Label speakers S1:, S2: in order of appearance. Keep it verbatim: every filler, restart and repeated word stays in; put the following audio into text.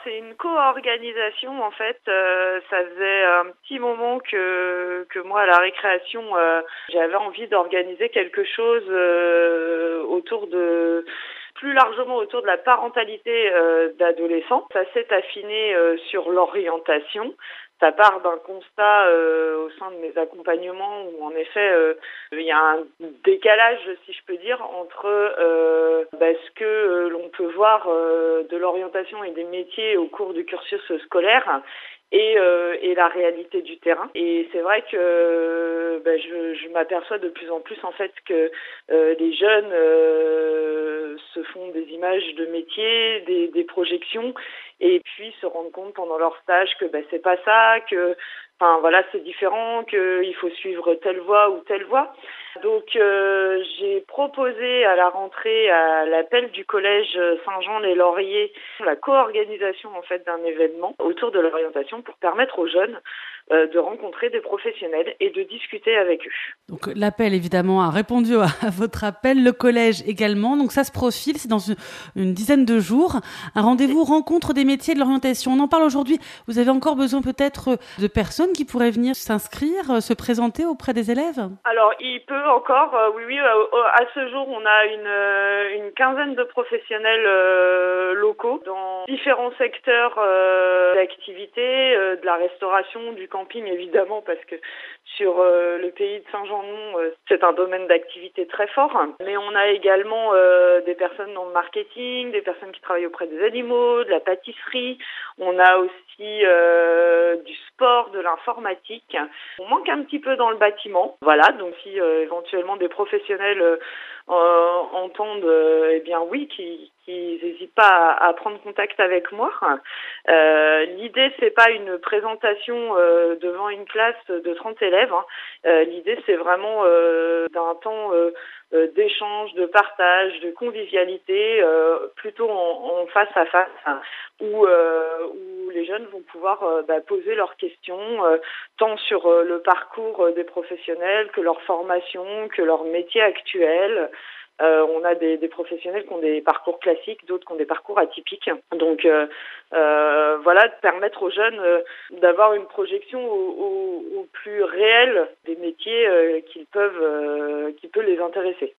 S1: c'est une co-organisation en fait. Euh, ça faisait un petit moment que que moi à la récréation, euh, j'avais envie d'organiser quelque chose euh, autour de plus largement autour de la parentalité euh, d'adolescents. Ça s'est affiné euh, sur l'orientation. Ça part d'un constat euh, au sein de mes accompagnements où en effet euh, il y a un décalage, si je peux dire, entre euh, bah, ce que euh, l'on peut voir euh, de l'orientation et des métiers au cours du cursus scolaire et, euh, et la réalité du terrain. Et c'est vrai que euh, bah, je, je m'aperçois de plus en plus en fait que euh, les jeunes euh, se font des images de métiers, des, des projections, et puis se rendent compte pendant leur stage que bah, c'est pas ça, que enfin voilà c'est différent, qu'il faut suivre telle voie ou telle voie. Donc euh, j'ai proposé à la rentrée à l'appel du collège Saint-Jean-les-Lauriers la co-organisation en fait d'un événement autour de l'orientation pour permettre aux jeunes euh, de rencontrer des professionnels et de discuter avec eux.
S2: Donc l'appel évidemment a répondu à, à votre appel, le collège également. Donc ça se profile, c'est dans une, une dizaine de jours. Un rendez-vous rencontre des métiers de l'orientation. On en parle aujourd'hui. Vous avez encore besoin peut-être de personnes qui pourraient venir s'inscrire, se présenter auprès des élèves?
S1: Alors il peut encore, euh, oui oui, euh, à ce jour on a une, euh, une quinzaine de professionnels euh, locaux dans différents secteurs euh, d'activité, euh, de la restauration, du camping évidemment parce que sur euh, le pays de Saint-Jean-de-Mont, euh, c'est un domaine d'activité très fort. Mais on a également euh, des personnes dans le marketing, des personnes qui travaillent auprès des animaux, de la pâtisserie. On a aussi euh, du sport, de l'informatique. On manque un petit peu dans le bâtiment. Voilà, donc si euh, éventuellement des professionnels euh, euh, entendent, euh, eh bien oui, qui qu'ils n'hésitent pas à, à prendre contact avec moi. Euh, l'idée, c'est pas une présentation euh, devant une classe de trente élèves. Hein. Euh, l'idée, c'est vraiment euh, d'un temps euh, euh, d'échange, de partage, de convivialité, euh, plutôt en, en face à face, hein, où, euh, où les jeunes vont pouvoir euh, bah, poser leurs questions, euh, tant sur euh, le parcours euh, des professionnels que leur formation, que leur métier actuel. Euh, on a des, des professionnels qui ont des parcours classiques, d'autres qui ont des parcours atypiques. Donc euh, euh, voilà, de permettre aux jeunes euh, d'avoir une projection au, au, au plus réel des métiers euh, qu'ils peuvent, euh, qui peut les intéresser.